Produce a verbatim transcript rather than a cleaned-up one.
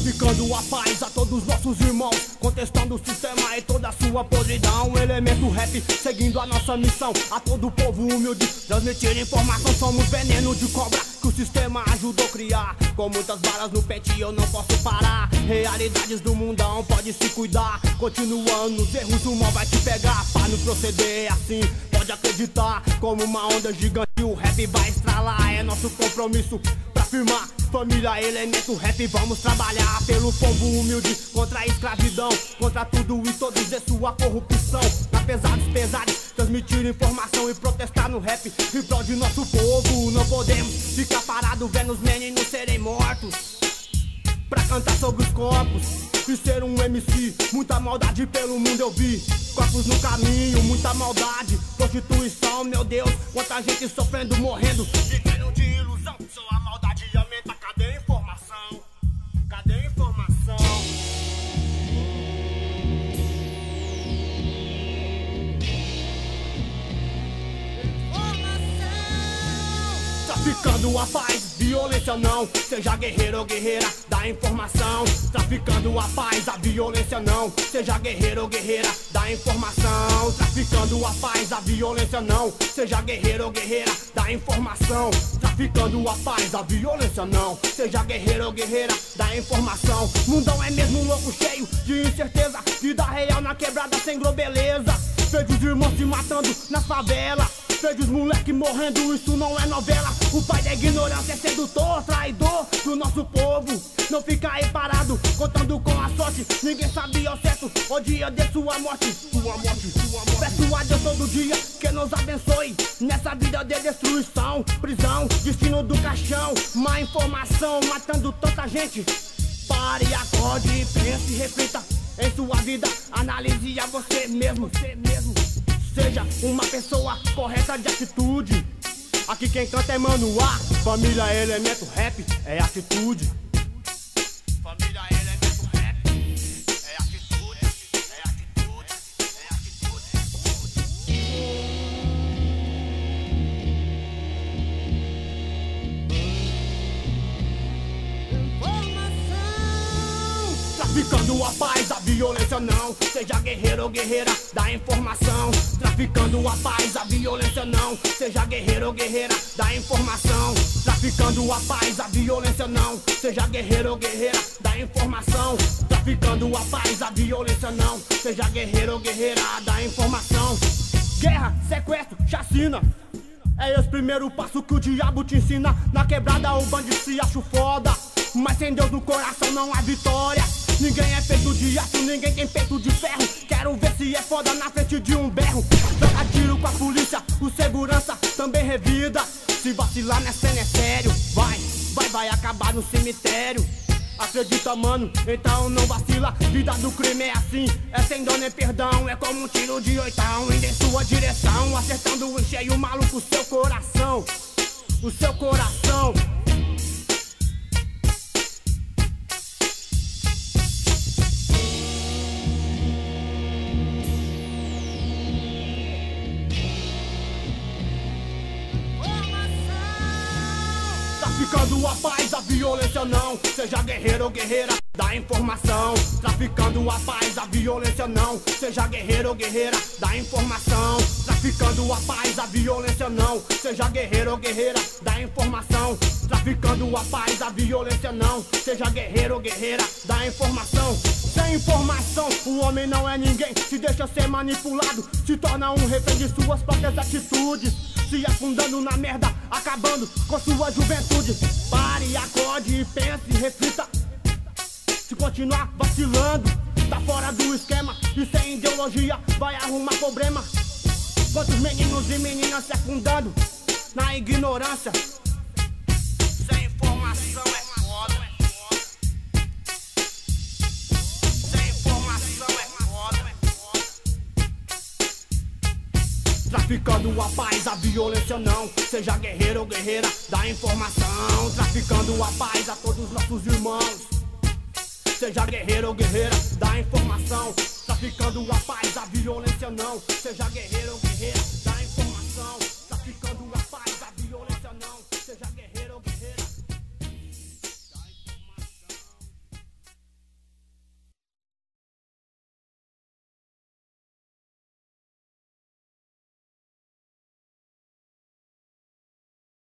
traficando a paz a todos nossos irmãos, contestando o sistema e toda a sua podridão. Elemento rap, seguindo a nossa missão, a todo o povo humilde, transmitir informação. Somos veneno de cobra que o sistema ajudou a criar. Com muitas balas no pente eu não posso parar. Realidades do mundão, pode se cuidar. Continuando os erros, o mal vai te pegar. Pra não proceder assim, pode acreditar. Como uma onda gigante, o rap vai estralar. É nosso compromisso pra firmar. Família, elemento rap, vamos trabalhar pelo povo humilde, contra a escravidão, contra tudo e todos e sua corrupção. Na pesados pesares, transmitir informação e protestar no rap em prol de nosso povo. Não podemos ficar parados vendo os meninos serem mortos pra cantar sobre os corpos e ser um M C. Muita maldade pelo mundo eu vi, corpos no caminho, muita maldade, prostituição, meu Deus, quanta gente sofrendo, morrendo, vivendo de ilusão. Sua maldade aumenta, cadê a informação? Cadê a informação? Traficando a paz, violência não, seja guerreiro ou guerreira da informação. Traficando a paz, a violência não, seja guerreiro ou guerreira da informação. Traficando a paz, a violência não, seja guerreiro ou guerreira da informação. Traficando a paz, a violência não, seja guerreiro ou guerreira da informação. Mundão é mesmo um louco cheio de incerteza, vida real na quebrada sem globeleza. Vejo os irmãos se matando nas favelas, vejo os moleque morrendo, isso não é novela. O pai da ignorância é sedutor, traidor do nosso povo. Não fica aí parado, contando com a sorte. Ninguém sabia ao certo o dia de sua morte. Sua morte, sua morte. Peço a Deus todo dia que nos abençoe nessa vida de destruição, prisão, destino do caixão. Má informação matando tanta gente. Pare, acorde, pense, reflita em sua vida, analise a você mesmo, você mesmo. Seja uma pessoa correta de atitude. Aqui quem canta é Mano A. Família, elemento rap, é atitude. Família, elemento rap, é atitude, é atitude, é atitude. Traficando a paz, a violência não, seja guerreiro ou guerreira da informação. Traficando a paz, a violência não, seja guerreiro ou guerreira da informação. Traficando a paz, a violência não, seja guerreiro ou guerreira da informação. Traficando a paz, a violência não, seja guerreiro ou guerreira da informação. Guerra, sequestro, chacina, é esse primeiro passo que o diabo te ensina. Na quebrada o bandido se acha foda, mas sem Deus no coração não há vitória. Ninguém é feito de aço, ninguém tem peito de ferro. Quero ver se é foda na frente de um berro. Troca tiro com a polícia, o segurança também revida. Se vacilar na cena é sério, vai, vai, vai acabar no cemitério. Acredita, mano, então não vacila. Vida do crime é assim, é sem dó nem perdão. É como um tiro de oitão indo em sua direção, acertando em cheio maluco o seu coração. O seu coração. Traficando a paz, a violência não, seja guerreiro ou guerreira da informação. Traficando a paz, a violência não, seja guerreiro ou guerreira da informação. Traficando a paz, a violência não, seja guerreiro ou guerreira da informação. Traficando a paz, a violência não, seja guerreiro ou guerreira da informação. Sem informação, o homem não é ninguém, se deixa ser manipulado, se torna um refém de suas próprias atitudes, se afundando na merda, acabando com sua juventude. Pare, acorde, pense, reflita. Se continuar vacilando, tá fora do esquema e sem ideologia vai arrumar problema. Quantos meninos e meninas se afundando na ignorância. Sem informação é foda. Sem informação é foda. Traficando a paz, a violência não, seja guerreiro ou guerreira da informação. Traficando a paz a todos nossos irmãos, seja guerreiro ou guerreira da informação. Traficando a paz, a violência não, seja guerreiro ou guerreira da informação.